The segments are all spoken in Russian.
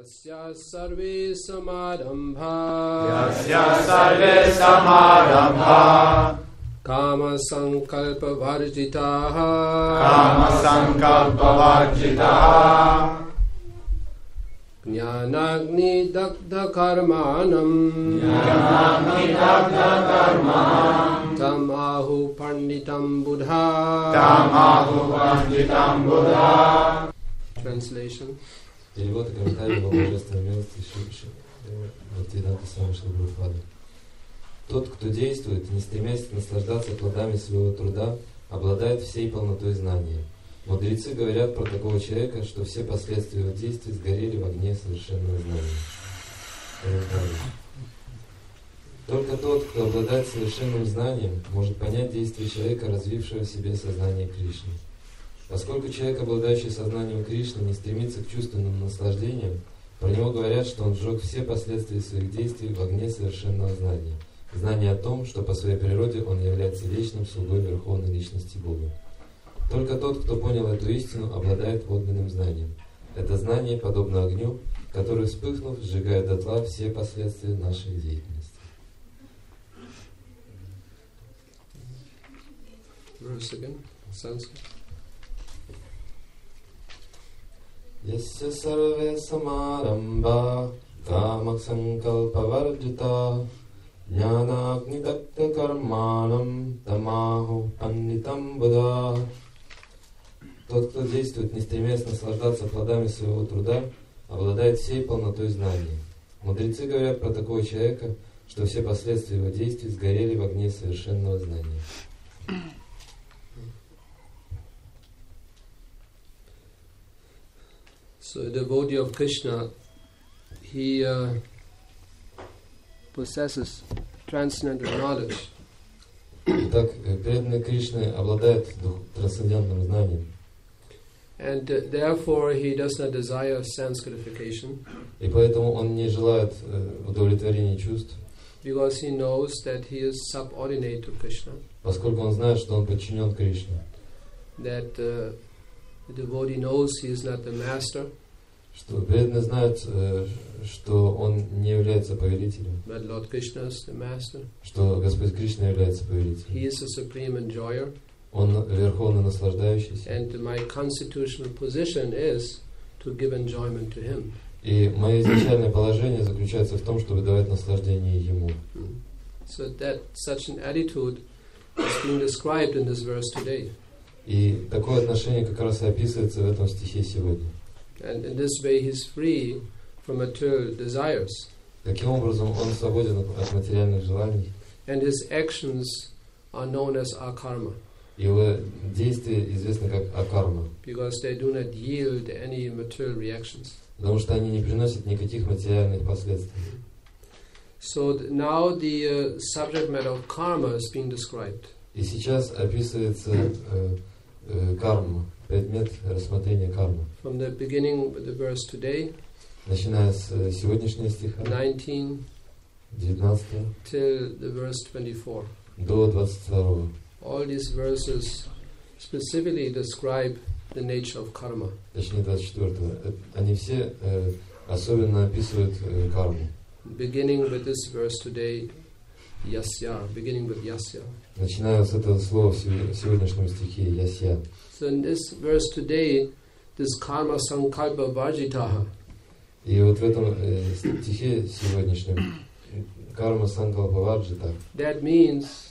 Yasya sarve samarambha Kama sankalpa varjitaha Jnanagni dagdha karmanam Tamahu panditam buddha. Translation. Перевод и комментарий его божественной милости Бхактивинода Свами Шрила Прабхупады. Тот, кто действует, не стремясь наслаждаться плодами своего труда, обладает всей полнотой знания. Мудрецы говорят про такого человека, что все последствия его действий сгорели в огне совершенного знания. Только тот, кто обладает совершенным знанием, может понять действия человека, развившего в себе сознание Кришны. Поскольку человек, обладающий сознанием Кришны, не стремится к чувственным наслаждениям, про него говорят, что он сжег все последствия своих действий в огне совершенного знания. Знание о том, что по своей природе он является вечным слугой Верховной Личности Бога. Только тот, кто понял эту истину, обладает подлинным знанием. Это знание подобно огню, который, вспыхнув, сжигает дотла все последствия нашей деятельности. Verse again, Sanskrit. Yasya sarve samarambha kamak sankalpa varjita jnanagni dakta karmanam tamahu panditam buddha. Тот, кто действует, не стремясь наслаждаться плодами своего труда, обладает всей полнотой знания. Мудрецы говорят про такого человека, что все последствия его действий сгорели в огне совершенного знания. So a devotee of Krishna, he possesses transcendental knowledge. Итак, преданный Кришны обладает трансцендентным знанием. And therefore he does not desire sense gratification. И поэтому он не желает удовлетворения чувств. Because he knows that he is subordinate to Krishna. Поскольку он знает, что он подчинен Кришне. That the devotee knows he is not the master. Что преданный знает, что он не является повелителем. But Lord Krishna is the master. Что Господь Кришна является повелителем. He is the supreme enjoyer. Он верховно наслаждающийся. And my constitutional position is to give enjoyment to him. И мое изначальное положение заключается в том, чтобы давать наслаждение ему. So that such an attitude is being described in this verse today. И такое отношение как раз и описывается в этом стихе сегодня. And in this way he is free from material desires. Таким образом, он свободен от материальных желаний. And his actions are known as akarma. Его действия известны как акарма. Because they do not yield any material reactions. Потому что они не приносят никаких материальных последствий. So now the subject matter of karma is being described. И сейчас описывается карма, предмет рассмотрения кармы. From the beginning of the verse today, начиная с сегодняшнего стиха, 19, till the verse 24. До 22. All these verses specifically describe the nature of karma. Точнее 24. Они все особенно описывают карму. Beginning with this verse today, yasya, beginning with yasya. Начиная с этого слова в сегодняшнем стихе, ясья. So in this verse today, this karma sankalpa varjitaha. И вот в этом стихе сегодняшнем карма санкалпа варджита. That means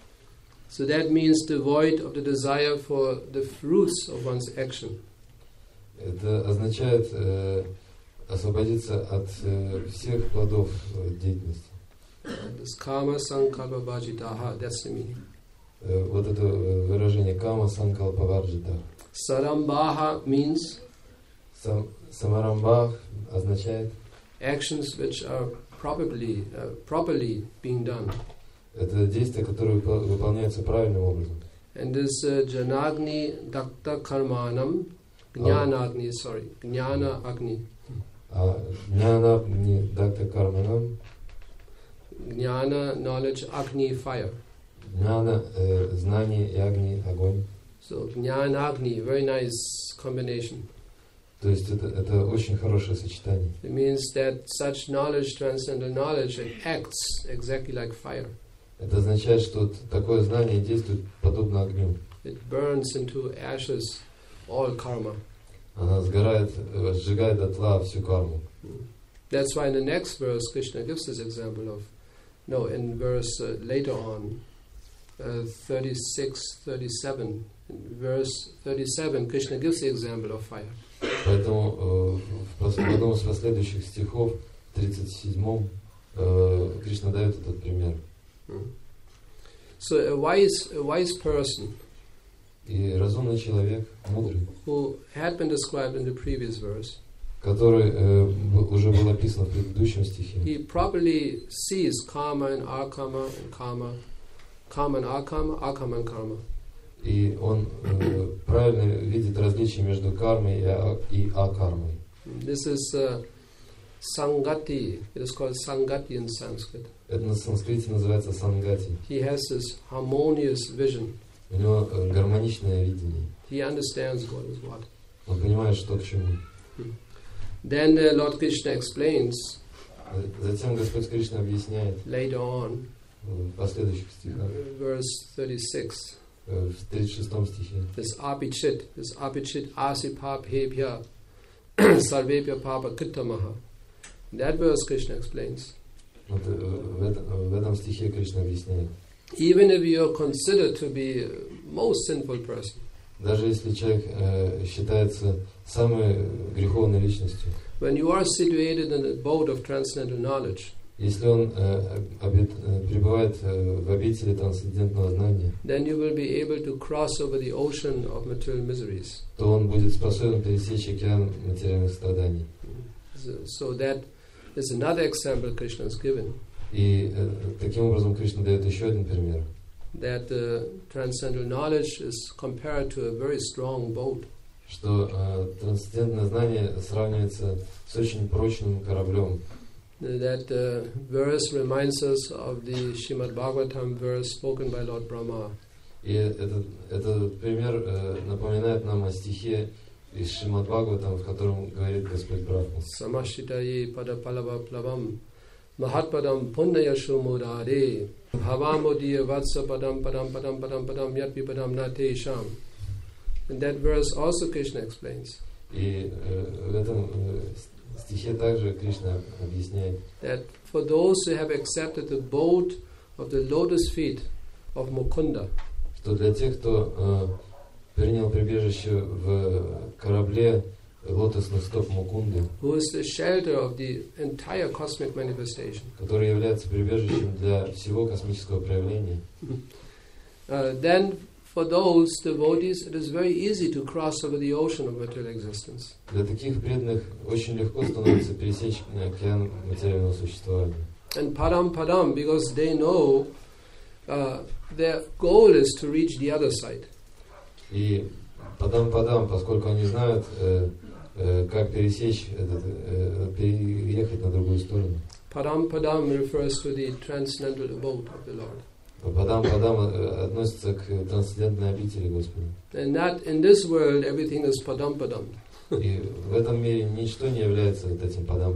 devoid of the desire for the fruits of one's action. Это означает освободиться от всех плодов деятельности. This karma sankalpa varjitaha, that's the meaning. Вот это выражение кама санкалпа варджита. Sarambaha means самарамбах означает actions which are properly being done. Это действия, которые выполняются правильным образом. And this janagni dakta karmanam, jnana agni. Jnana agni dakta karmanam. Jnana, knowledge, agni, fire. Jnana, знание и агни, огонь. So jnana agni, very nice combination. То есть это очень хорошее сочетание. It means that such knowledge, transcendental knowledge, it acts exactly like fire. Это означает, что такое знание действует подобно огню. It burns into ashes all karma. Она сжигает дотла всю карму. That's why in the next verse Krishna gives this example of, in verse later on, 36, 37. In verse 37, Krishna gives the example of fire. Поэтому в одном из последующих стихов, 37-м, Кришна дает этот пример. So a wise person, и разумный человек, мудрый, who had been described in the previous verse, который уже был описан в предыдущем стихе, he properly sees karma and akarma and karma, karma and akarma, akarma and karma. И он правильно видит различие между кармой и акармой. This is Sangati. It is called Sangati in Sanskrit. Это на санскрите называется сангати. He has this harmonious vision. У него гармоничное видение. He understands what is what. Он понимает, что к чему. Then Lord Krishna explains. Затем Господь Кришна объясняет later on, в последующих стихах, verse 36. В 36 стихе. This apichit asipabhebhya sarvebhya papa kittamaha. In that verse Krishna explains. Вот в этом стихе Кришна объясняет. Even if you are considered to be most sinful person, даже если человек считается самой греховной личностью, when you are situated in the abode of transcendental knowledge, если он пребывает в обители трансцендентного знания, then you will be able to cross over the ocean of material miseries. То он будет способен пересечь океан материальных страданий. So that is another example Krishna has given. И таким образом Кришна дает еще один пример. That transcendental knowledge is compared to a very strong boat. Что трансцендентное знание сравнивается с очень прочным кораблем. That verse reminds us of the Srimad Bhagavatam verse spoken by Lord Brahma. И этот пример напоминает нам о стихе из Шримад Бхагаватам, в котором говорит Господь Брахма. Самашитаye padapalava plavam mahatpadam punnayashu murare bhavamodiya vatsa padam padam padam padam padam yat vipadam nate sham. In that verse also Krishna explains. И в этом стихе также Кришна объясняет, that for those who have accepted the boat of the lotus feet of Mukunda, что для тех, кто принял прибежище в корабле лотосных стоп Мукунды, who is the shelter of the entire cosmic manifestation, который является прибежищем для всего космического проявления, then for those devotees it is very easy to cross over the ocean of material existence. Для таких преданных очень легко становится пересечь океан материального существования. And padam, because they know their goal is to reach the other side. И падам, поскольку они знают, как пересечь, переехать на другую сторону. Padam refers to the transcendental abode of the Lord. Падам относится к трансцендентной обители Господа. And not in this world everything is padam. И в этом мире ничто не является вот этим падам.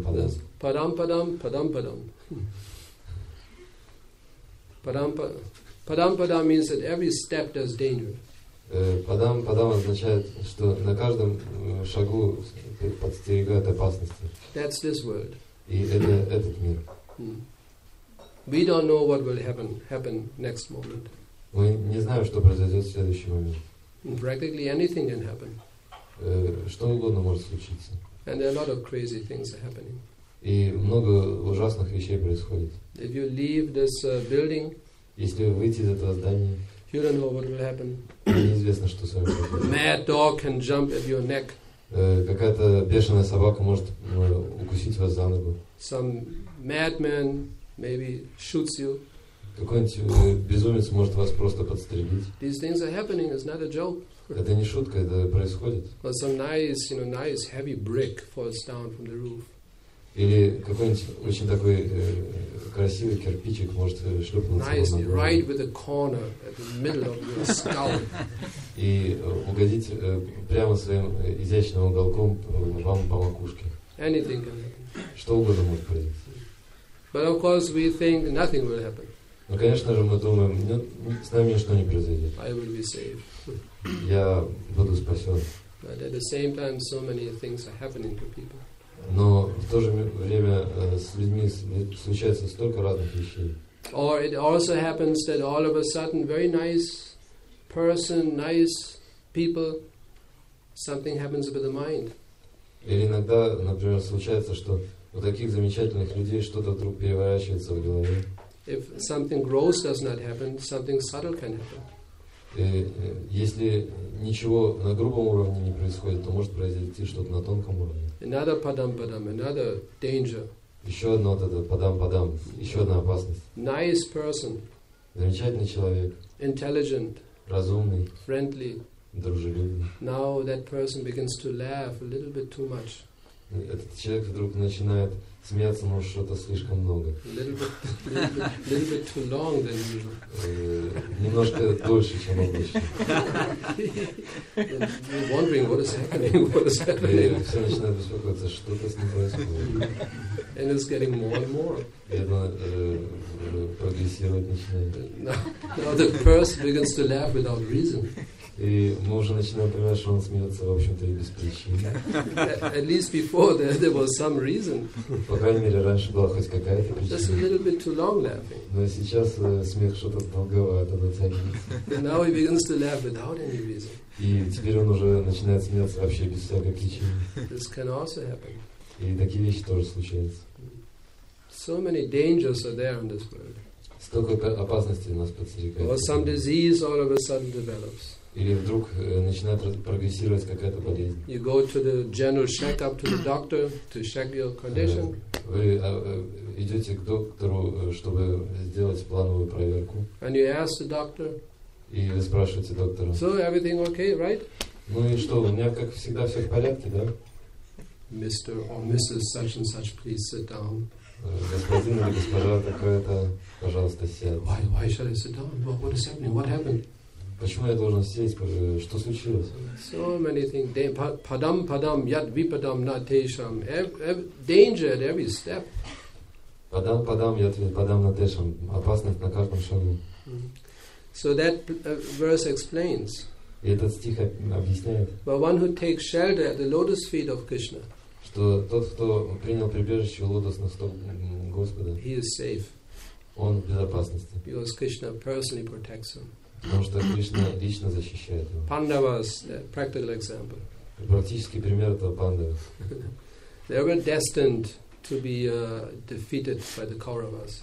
Padam means that every step there's danger. Падам означает, что на каждом шагу подстерегают опасности. That's this world. И это этот мир. We don't know what will happen next moment. Мы не знаем, что произойдет в следующий момент. Practically anything can happen. Что угодно может случиться. And there are a lot of crazy things are happening. И много ужасных вещей происходит. If you leave this building, если вы выйдете из этого здания, you don't know what will happen. Неизвестно, что с вами произойдет. Mad dog can jump at your neck. Какая-то бешеная собака может укусить вас за ногу. Some madman maybe shoots you. Какой-нибудь безумец может вас просто подстрелить. These things are happening. It's not a joke. Это не шутка, это происходит. Or some nice heavy brick falls down from the roof. Или какой-нибудь очень такой красивый кирпичик может шлепнуться Nice, вам на голову. right with a corner at the middle of your skull. И угодить прямо своим изящным уголком вам по макушке. Anything can happen. Что угодно может произойти. But of course we think nothing will happen. Но, конечно же, мы думаем, нет, с нами ничто не произойдет. I will be saved. Я буду спасен. But at the same time, so many things are happening to people. Но в то же время с людьми случается столько разных вещей. Or it also happens that all of a sudden, very nice person, nice people, something happens with the mind. Или иногда, например, случается, что у таких замечательных людей что-то вдруг переворачивается в голове. If something gross does not happen, something subtle can happen. И если ничего на грубом уровне не происходит, то может произойти что-то на тонком уровне. Another padam, another danger. Еще одно вот это падам, еще одна опасность. Nice person, Замечательный человек, intelligent, разумный, friendly. дружелюбный. Now that person begins to laugh a little bit too much. Этот человек вдруг начинает смеяться, но что-то слишком много. A little bit too long than usual. Немножко дольше, чем обычно. You're wondering what is happening, what is И happening. все начинают беспокоиться, что-то с ним происходит. And it's getting more and more. И это прогрессировать начинает. Now the person begins to laugh without reason. И мы уже начинаем понимать, что он смеется, в общем-то, и без причины. At least before there was some reason. По крайней мере, раньше была хоть какая-то Just a причина. little bit too long laughing. Но сейчас смех что-то долговато натягивается. And now he begins to laugh without any reason. И теперь он уже начинает смеяться вообще без всякой причины. This can also happen. И такие вещи тоже случаются. So many dangers are there in this world. Столько опасностей нас подстерегает. Or some disease all of a sudden develops. Или вдруг начинает прогрессировать какая-то болезнь. You go to the general checkup to the doctor to check your condition. Вы идете к доктору, чтобы сделать плановую проверку. And you ask the doctor, И вы спрашиваете доктора: so everything okay, right? ну и что, у меня как всегда все в порядке, да? Mr. or Mrs. such and such, please sit down. Господин или госпожа такая-то, пожалуйста, сядь. Why should I sit down? What is happening? What happened? Почему я должен сесть? Что случилось? So many things. Padam, yad vipadam natesham. Danger at every step. Падам, я ответ, падам на тешам. Опасность на каждом шагу. So that verse explains. И этот стих объясняет, But one who takes shelter at the lotus feet of Krishna, что тот, кто принял прибежище у лотосных стоп Господа, he is safe он в безопасности. because Krishna personally protects him. Потому что Кришна лично защищает его. Pandavas, a practical example. Практический пример этого Пандавы. They were destined to be defeated by the Kauravas.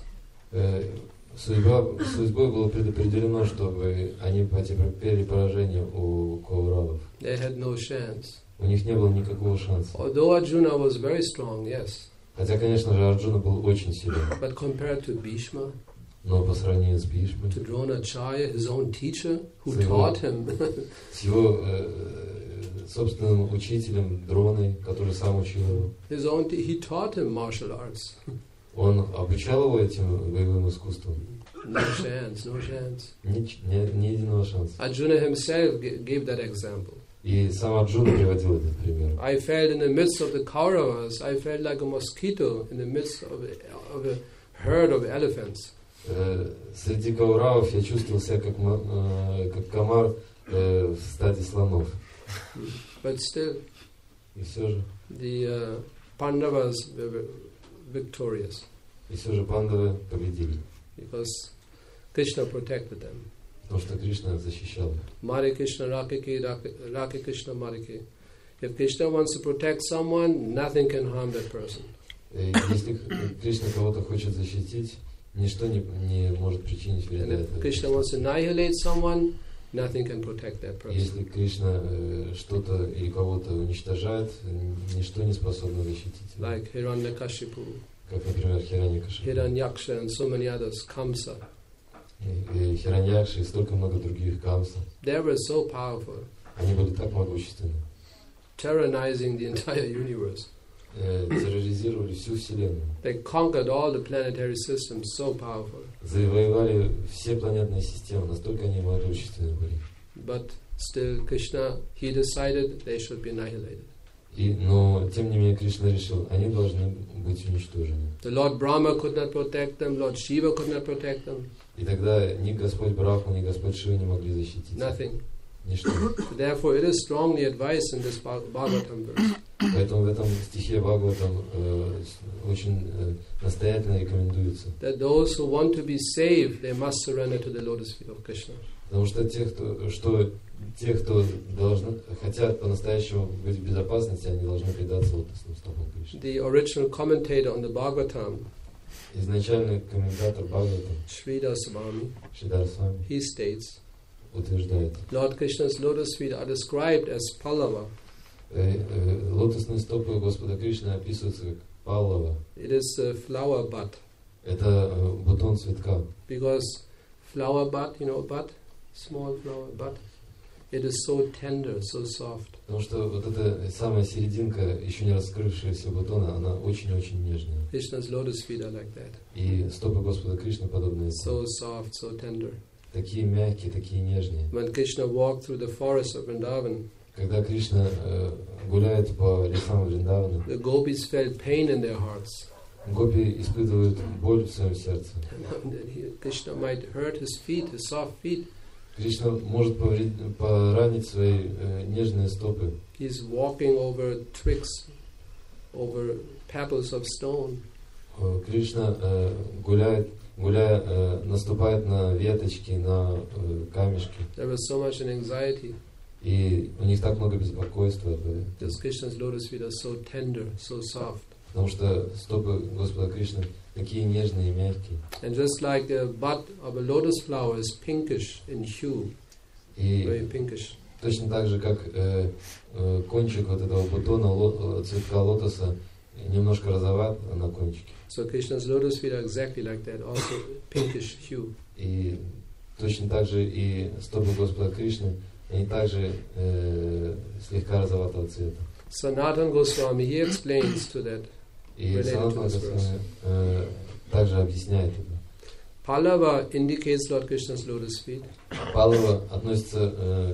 Судьбой было предопределено, чтобы они потерпели поражение у Кауравов. They had no chance. У них не было никакого шанса. Although Arjuna was very strong, yes, Хотя, конечно же, Арджуна был очень силен. but compared to Bhishma, Но по сравнению с Бхишмой, to Dronacharya, his own teacher, who So you taught him, с его собственным учителем Дроной, который сам учил его, he taught him martial arts. он обучал его этим боевым искусствам. No chance, no chance. Ни единого шанса. Arjuna himself gave that example. И сам Арджуна приводил этот пример. I felt in the midst of the Kauravas, I felt like a mosquito in the midst of a herd of elephants. Среди кауравов я чувствовал себя как комар в стаде слонов. But still, И все же, the Pandavas were victorious Пандавы победили. because Krishna protected them. Потому что Кришна защищал их. Mare Krishna, Rake Krishna, Marike. If Krishna wants to protect someone, nothing can harm that person. Если Кришна кого-то хочет защитить, ничто не может причинить And вреда. if Krishna wants to annihilate someone, nothing can protect that person. Если Кришна что-то или кого-то уничтожает, ничто не способно защитить. Like Hiranyakashipu, Как, например, Хираньякаша. Hiranyaksha and so many others, Kamsa. И Хираньякши, и столько много других Камса. They were so powerful, Они были так могущественны. tyrannizing the entire universe. терроризировали всю Вселенную. They conquered all the planetary systems, so powerful. Завоевали все планетные системы, настолько они могущественны были. But still, Krishna, he decided they should be annihilated. Но, тем не менее, Кришна решил, они должны быть уничтожены. The Lord Brahma could not protect them, Lord Shiva could not protect them. И тогда ни Господь Брахма, ни Господь Шива не могли защитить. Nothing. Ничто. Therefore, it is strongly advised in this Bhagavatam verse. Поэтому в этом стихе Бхагаватам очень настоятельно рекомендуется. That those who want to be saved, they must surrender to the lotus feet of Krishna. Потому что те, кто хотят по-настоящему быть в безопасности, они должны предаться лотосным стопам Кришны. The original commentator on the Bhagavatam, Изначальный комментатор Бхагаватам, Sridhar Swami, Шридар Свами, he states, утверждает, Lord Krishna's lotus feet are described as Pallava. лотосные стопы Господа Кришны описываются как паллава. It is a flower bud. Это бутон цветка. Because flower bud, you know, bud, small flower bud, it is so tender, so soft. Потому что вот эта самая серединка, еще не раскрывшаяся бутона, она очень-очень нежная. Krishna's lotus feet are like that. И стопы Господа Кришны подобны So soft, so tender. Такие мягкие, такие нежные. When Krishna walked through the forest of Vrindavan, Когда Кришна гуляет по лесам Вриндавана, the gopis felt pain in their hearts. гопи испытывают боль в своем сердце. Krishna might hurt his feet, his soft feet. Кришна может поранить свои нежные стопы. He's walking over twigs, over pebbles of stone. Кришна, гуляя, наступает на веточки, на камешки. There was so much anxiety. И у них так много беспокойства. Because Krishna's lotus feet are so tender, so soft. Потому что стопы Господа Кришны такие нежные и мягкие. And just like the bud of a lotus flower is pinkish in hue, very pinkish. Точно так же, как кончик вот этого бутона цветка лотоса немножко розоват на кончике. So Krishna's lotus feet are exactly like that, also pinkish hue. И точно так же и стопы Господа Кришны, они также слегка розоватого цвета. Sanatana Goswami, he explains to that. И Санатана Госвами также объясняет это. Pallava indicates Lord Krishna's lotus feet. Паллава относится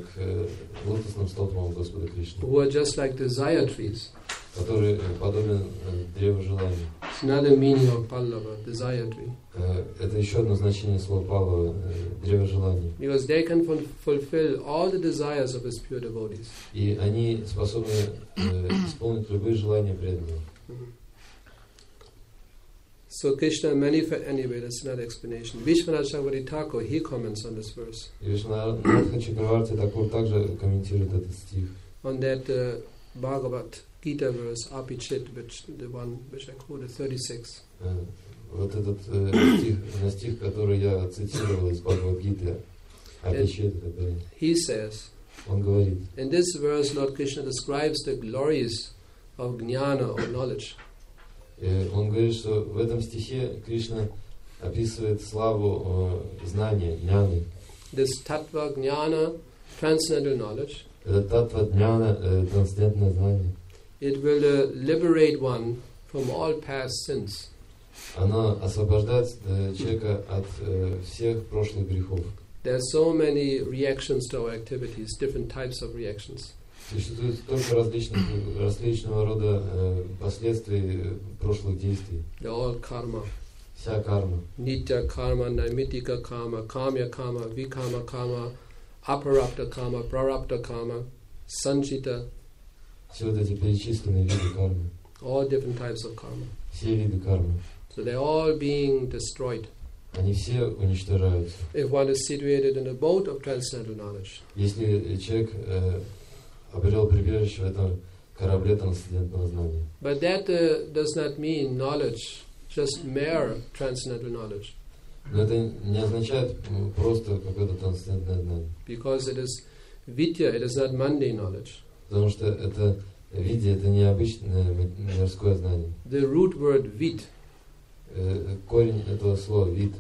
к лотосным стопам Господа Кришны, Who are just like desire trees. который подобен древу желания. It's another meaning of Pallava, desire tree. Это еще одно значение слова Паллава, древо желания. Because they can fulfill all the desires of his pure devotees. И они способны исполнить любые желания преданных. So Krishna manifest, anyway, that's another explanation. Vishwanath Chakravarti Thakur, he comments on this verse. И Вишванатха Чакраварти Такур также комментирует этот стих. On that Bhagavad Gita verse, Apichit, the one which I quoted, 36. Вот этот стих, который я цитировал из Бхагавад-гиты, Апичит, he says, он говорит, in this verse Lord Krishna describes the glories of jnana, or knowledge. Он говорит, что в этом стихе Кришна описывает славу знания, джняны. This tattva jnana, transcendental knowledge, Это татва джняна, трансцендентное знание. it will liberate one from all past sins. Оно освобождает человека от всех прошлых грехов. There are so many reactions to our activities, different types of reactions. Существует столько различного рода последствий прошлых действий. They're all karma. Вся карма. Nitya karma, naimittika karma, kamya karma, vikama karma, aparapta karma, prarabdha karma, sanchita. Все вот эти перечисленные виды кармы. All different types of karma. Все виды кармы. So they're all being destroyed. Они все уничтожаются. If one is situated in a boat of transcendental knowledge. Если человек обрел прибежище в этом корабле трансцендентного знания. But that does not mean knowledge, just mere transcendental knowledge. Но это не означает просто какое-то трансцендентное знание. Because it is vidya, it is not mundane knowledge. Потому что это видя, это не обычное мирское знание. The root word vid. Корень этого слова вид.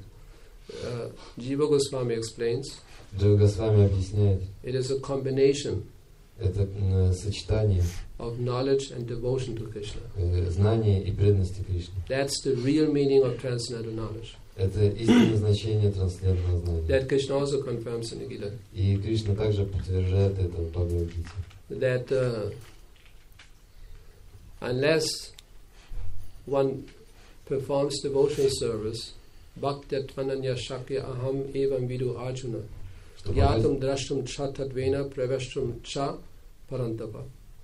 Jiva Goswami explains. Джива Госвами объясняет. It is a combination. Это сочетание of knowledge and devotion to Krishna. Знания и преданности Кришне. That's the real meaning of transcendental knowledge. Это истинное значение трансцендентного знания. That Krishna also confirms in the Gita. И Кришна также подтверждает это в Бхагавад-гите. That unless one performs devotional service, bhaktyatvananya shakya aham evam vidu arjuna, yatum drashtum cha tadvena praveshtum cha parantapa.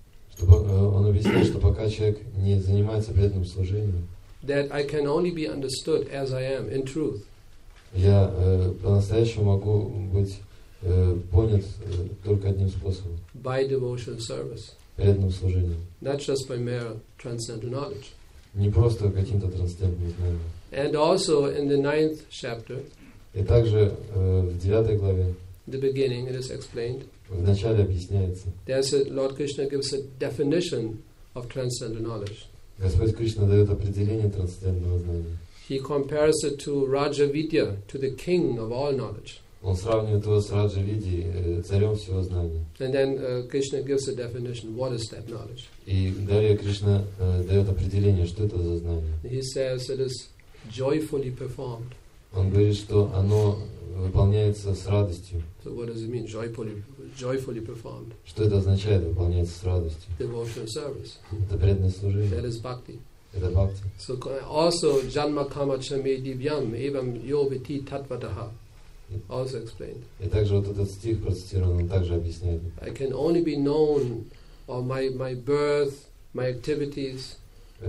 Он объясняет, что пока человек не занимается преданным служением, that I can only be understood as I am, in truth. Я по-настоящему могу быть понят только одним способом. By devotional service. Преданным служением. Not just by mere transcendental knowledge. Не просто каким-то трансцендентным знанием. And also in the 9th chapter, и также в 9 главе, the beginning, it is explained, в начале объясняется, Lord Krishna gives a definition of transcendental knowledge. Господь Кришна дает определение трансцендентного знания. He compares it to Raja Vidya, to the king of all knowledge. Он сравнивает его с Раджа Види, царем всего знания. And then Krishna gives a definition. What is that knowledge? И далее Кришна дает определение, что это за знание. He says it is joyfully performed. Он говорит, что оно выполняется с радостью. So what does it mean? Joyfully performed. Что это означает, выполняется с радостью? Devotional service. Это преданное служение. That is bhakti. Это бхакти. So also janma kama chame divyam evam yo viti tatvataha. Also explained. И также вот этот стих процитирован, он также объясняет. I can only be known of my birth, my activities.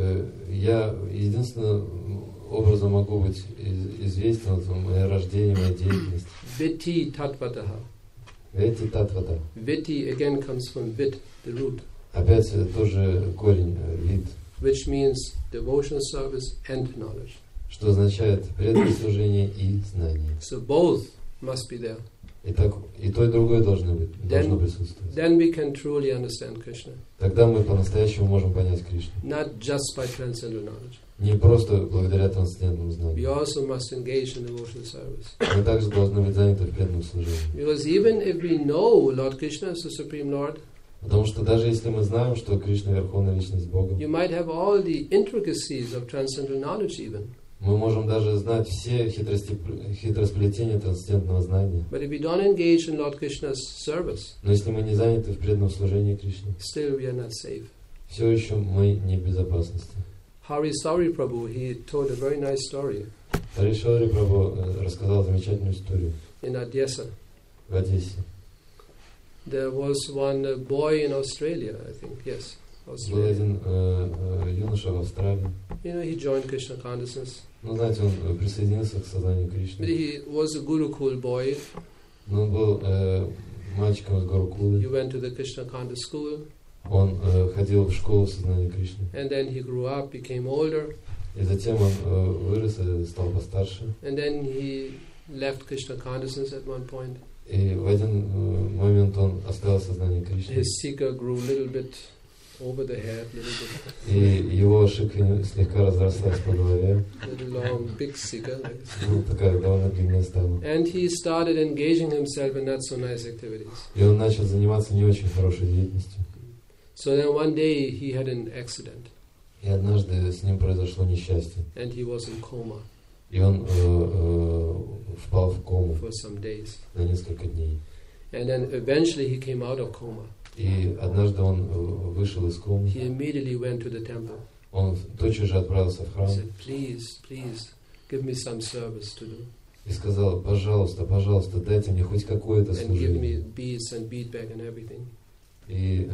Я единственным образом могу быть известен от моего рождения, моей деятельности. Viti tatvataha. Вити татвата. Viti again comes from vit, the root. Опять тоже корень, вид. Which means devotional service and knowledge. Что означает преданное служение и знание. So both must be there. Итак, и то, и другое должно присутствовать. Then we can truly understand Krishna. Тогда мы по-настоящему можем понять Кришну. Not just by transcendental knowledge. Не просто благодаря трансцендентному знанию. We also must engage in devotional service. Мы также должны быть заняты в преданном служении. Because even if we know Lord Krishna is the Supreme Lord, потому что даже если мы знаем, что Кришна Верховная Личность Бога, you might have all the intricacies of transcendental knowledge even. Мы можем даже знать все хитросплетения трансцендентного знания. But if we don't engage in Lord Krishna's service, но если мы не заняты в преданном служении Кришне, still we are not safe. Все еще мы не в безопасности. Hari Sauri Prabhu, he told a very nice story. Хари Саури Прабху рассказал замечательную историю. In Odessa. В Одессе. There was one boy in Australia, I think, yes. Был один юноша в Австралии. You know, he joined Krishna consciousness. Ну, знаете, он присоединился к сознанию Кришны. But he was a Gurukul boy. Но он был мальчиком из Гурукулы. He went to the Krishna conscious school. Он ходил в школу сознания Кришны. And then he grew up, became older. И затем он вырос и стал постарше. And then he left Krishna consciousness at one point. И в один момент он оставил сознание Кришны. His sikha grew a little bit over the head, little bit. И его шикха слегка разрослась по голове. Little long, big sikha. Ну, такая довольно длинная стала. And he started engaging himself in not so nice activities. И он начал заниматься не очень хорошей деятельностью. So then one day he had an accident. И однажды с ним произошло несчастье. And he was in coma. И он впал в кому for some days. На несколько дней. And then eventually he came out of coma. И однажды он вышел из комы. He immediately went to the temple. Он тотчас же отправился в храм. He said, please, give me some service to do. И сказал, пожалуйста, дайте мне хоть какое-то служение. And give me beads and beadbag and everything. И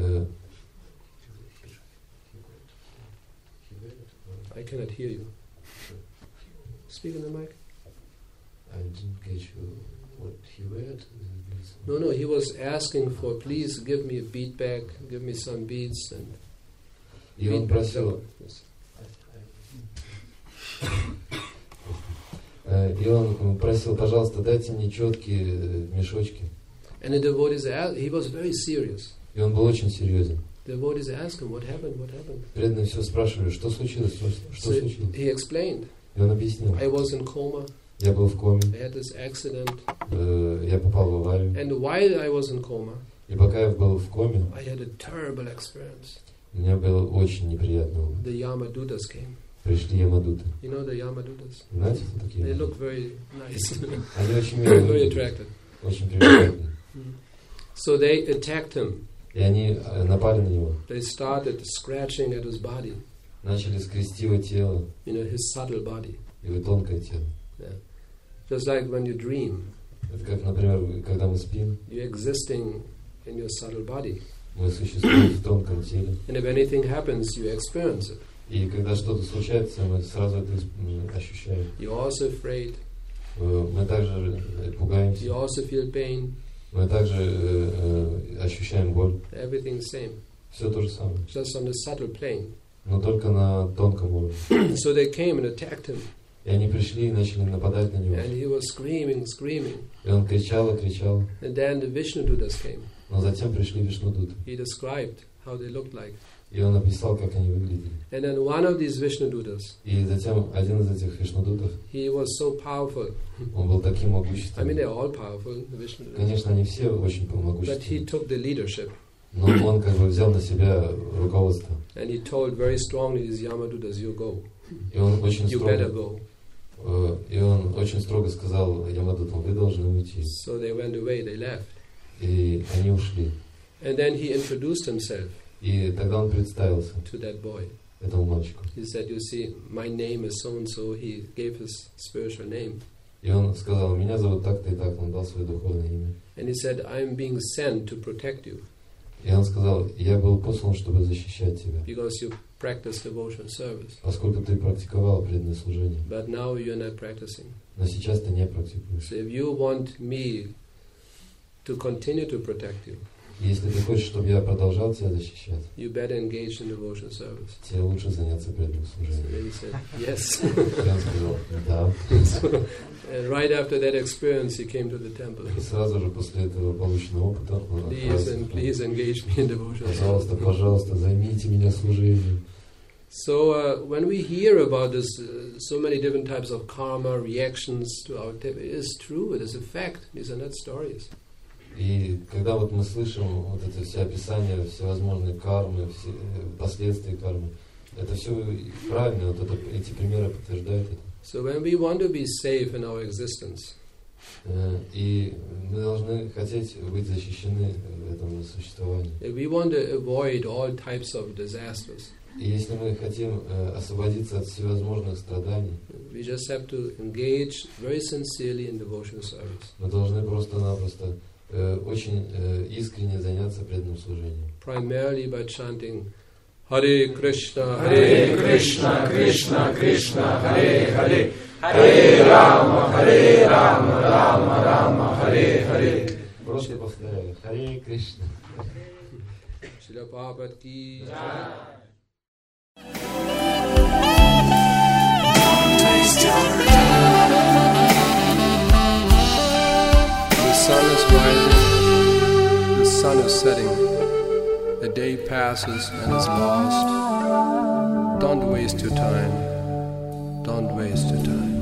I cannot hear you. Speak in the mic. I didn't get you what he read. No, he was asking for, please give me a bead bag, give me some beads and. И он просил. И он просил, пожалуйста, дайте мне четкие мешочки. And the devotees asked, he was very serious. И он был очень серьезен. The devotees asked him, what happened? Преданные все спрашивали, что случилось, что случилось. He explained. И он объяснил. I was in coma. Я был в коме. I had this accident. Я попал в аварию. And while I was in coma, И пока я был в коме, I had a terrible experience. у меня был очень неприятный опыт. The Yamadutas came. Пришли ямадуты. You know the Yamadutas? Знаете, кто такие? They look very nice, Они очень very милые, attractive. очень привлекательные. So they attacked him. И они напали на него, They started scratching at his body, начали скрести его тело, his subtle body. его тонкое тело. Yeah. Just like when you dream, Это как, например, когда мы спим, you're existing in your subtle body. мы существуем в тонком теле. And if anything happens, you experience it. И когда что-то случается, мы сразу это ощущаем. You're also afraid. Мы также пугаемся. You also feel pain. Мы также ощущаем боль. Everything same. Все то же самое. Just on the subtle plane. Но только на тонком уровне. So they came and attacked him. И они пришли и начали нападать на него. And he was screaming, screaming. И он кричал и кричал. And then the Vishnudutas came. Но затем пришли Вишнудуты. He described how they looked like. И он описал, как они выглядели. And then one of these Vishnudutas, И затем один из этих Вишнудутов, he was so powerful. он был таким I mean, могущественным. they're all powerful, the Vishnudutas. Конечно, они все очень But he могущественны. took the leadership. Но он как бы взял на себя руководство. And he told very strongly these Yamadutas, you go. И он очень You better строго, go. и он очень строго сказал Ямадутам: вы должны уйти. So they went away, they left. И они ушли. And then he introduced himself И тогда он представился to that boy. этому мальчику. He said, you see, my name is so-and-so. He gave his spiritual name. И он сказал: меня зовут так-то и так, он дал свое духовное имя. And he said, I'm being sent to protect you И он сказал: я был послан, чтобы защищать тебя, because you practice devotional service. поскольку ты практиковал преданное служение. But now you're not practicing. Но сейчас ты не практикуешь. So if you want me to continue to protect you, И если ты хочешь, чтобы я продолжал тебя защищать, you better engage in devotional service. тебе лучше заняться преданным So служением. then he said, yes. И он сказал: да. So, and right after that experience, he came to the temple. И сразу же после этого полученного опыта он Please engage me in devotional service. пожалуйста, пожалуйста, займите меня служением. So when we hear about this, so many different types of karma, reactions to our it is true, it is a fact. These are not stories. И когда вот мы слышим вот это все описания, всевозможные кармы, все последствия кармы, это все правильно, вот это, эти примеры подтверждают это. So when we want to be safe in our existence, И мы должны хотеть быть защищены в этом существовании. if we want to avoid all types of disasters, И если мы хотим освободиться от всевозможных страданий, we just have to engage very sincerely in devotional service. мы должны просто-напросто очень искренне заняться преданным служением. Primarily by chanting Hare Krishna, Krishna Krishna, Hare Hare, Hare Rama, Rama, Hare Hare. Просто повторяю: Харе Кришна. Шрила Прабхупада ки джай. The sun is rising, the sun is setting, the day passes and is lost. Don't waste your time, don't waste your time.